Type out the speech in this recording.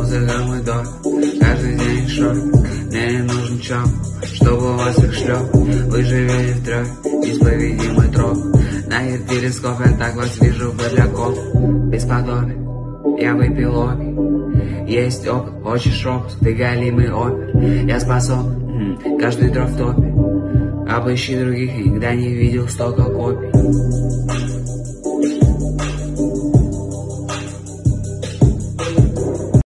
музыка мой дом, каждый день шок. Мне не нужен чоп, чтобы у вас их шлеп. Вы живете втрёх, неисповедимый троп. На телескопе так вас вижу подляков. Бесподобие, я выпил опий. Есть опыт, хочешь опыт, ты галимый опер. Я способен, каждый дров в топе. Обыщи других, никогда не видел столько копий.